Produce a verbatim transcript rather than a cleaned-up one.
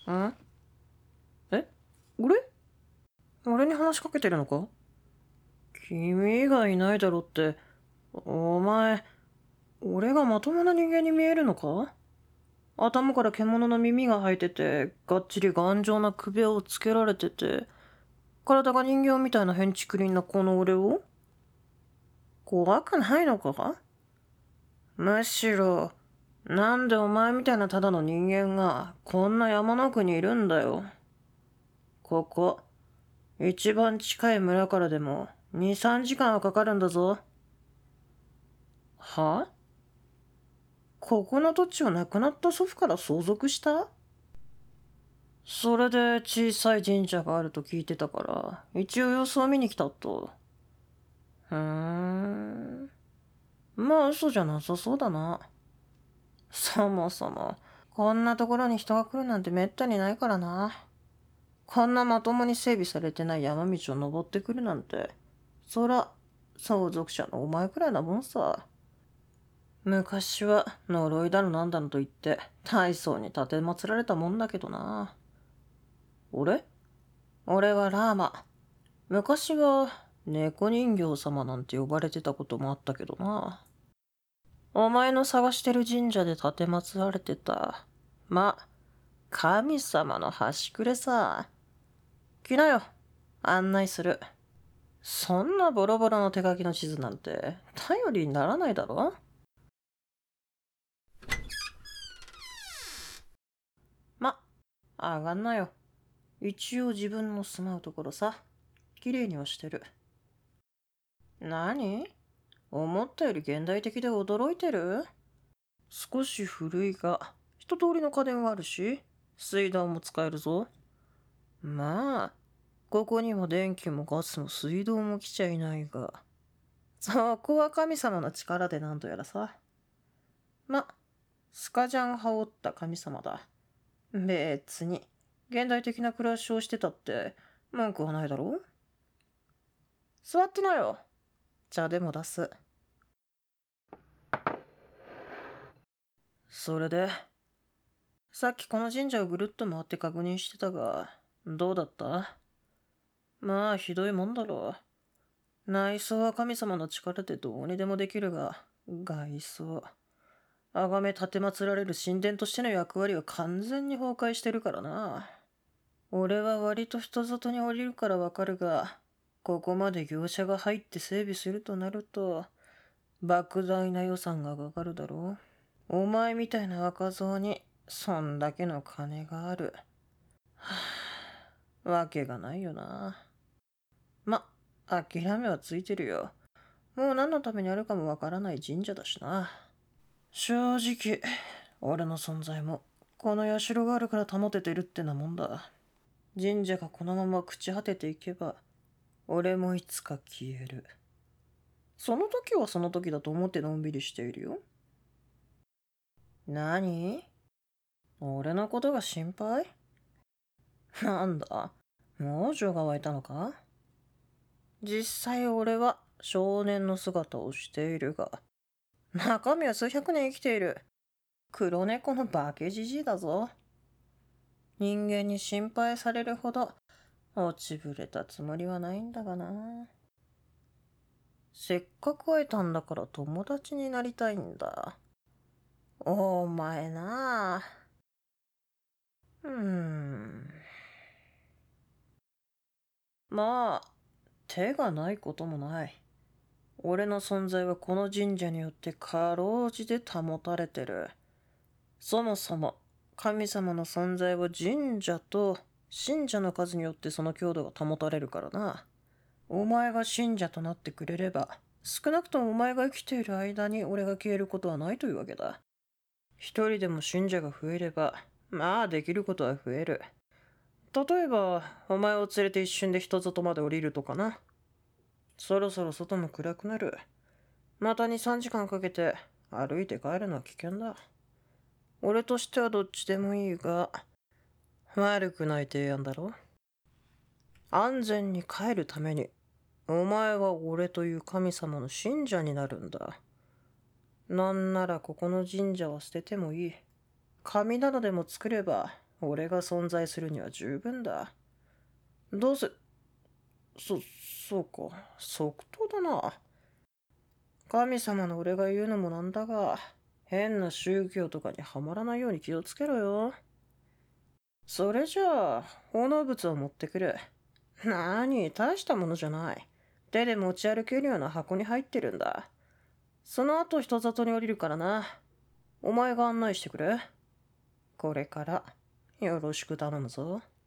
んえ俺俺に話しかけてるのか？君以外いないだろって。お前、俺がまともな人間に見えるのか？頭から獣の耳が生えてて、がっちり頑丈な首輪をつけられてて、体が人形みたいなヘンチクリンなこの俺を怖くないのか？むしろ、なんでお前みたいなただの人間がこんな山の奥にいるんだよ。ここ、一番近い村からでもに、さんじかんはかかるんだぞ。は？ここの土地を亡くなった祖父から相続した？それで小さい神社があると聞いてたから、一応様子を見に来たと。ふーん。まあ嘘じゃなさそうだな。そもそも、こんなところに人が来るなんてめったにないからな。こんなまともに整備されてない山道を登ってくるなんて、そら、相続者のお前くらいなもんさ。昔は呪いだのなんだのと言って大層に立て祀られたもんだけどな。俺俺はラーマ。昔は猫人形様なんて呼ばれてたこともあったけどな。お前の探してる神社で立て祀られてた。ま、神様の端くれさ。来なよ。案内する。そんなボロボロの手書きの地図なんて頼りにならないだろ？ま、上がんなよ。一応自分の住まうところさ。綺麗にはしてる。何？思ったより現代的で驚いてる？少し古いが、一通りの家電はあるし、水道も使えるぞ。まあ、ここにも電気もガスも水道も来ちゃいないが、そこは神様の力でなんとやらさ。ま、スカジャン羽織った神様だ。別に、現代的な暮らしをしてたって、文句はないだろ？座ってなよ。茶でも出す。それで、さっきこの神社をぐるっと回って確認してたが、どうだった？まあ、ひどいもんだろう。内装は神様の力でどうにでもできるが、外装。崇め奉られる神殿としての役割は完全に崩壊してるからな。俺は割と人里に降りるからわかるが、ここまで業者が入って整備するとなると、莫大な予算がかかるだろう。お前みたいな若造に、そんだけの金がある。はあ、わけがないよな。ま、諦めはついてるよ。もう何のためにあるかもわからない神社だしな。正直、俺の存在も、この社があるから保ててるってなもんだ。神社がこのまま朽ち果てていけば、俺もいつか消える。その時はその時だと思ってのんびりしているよ。何？俺のことが心配？なんだ、猛女が湧いたのか？実際俺は少年の姿をしているが、中身は数百年生きている黒猫の化けじじいだぞ。人間に心配されるほど落ちぶれたつもりはないんだがな。せっかく会えたんだから友達になりたいんだ。お前なあ。うーん。まあ、手がないこともない。俺の存在はこの神社によってかろうじて保たれてる。そもそも、神様の存在は神社と信者の数によってその強度が保たれるからな。お前が信者となってくれれば、少なくともお前が生きている間に俺が消えることはないというわけだ。一人でも信者が増えれば、まあできることは増える。例えば、お前を連れて一瞬で人里まで降りるとかな。そろそろ外も暗くなる。またに、さんじかんかけて歩いて帰るのは危険だ。俺としてはどっちでもいいが、悪くない提案だろ。安全に帰るために、お前は俺という神様の信者になるんだ。なんならここの神社は捨ててもいい。紙などでも作れば、 俺が存在するには十分だ。どうせ、そ、そうか、即答だな。神様の俺が言うのもなんだが、変な宗教とかにはまらないように気をつけろよ。それじゃあ、奉納物を持ってくる。なーに、大したものじゃない。手で持ち歩けるような箱に入ってるんだ。その後人里に降りるからな。お前が案内してくれ。これから、よろしく頼むぞ。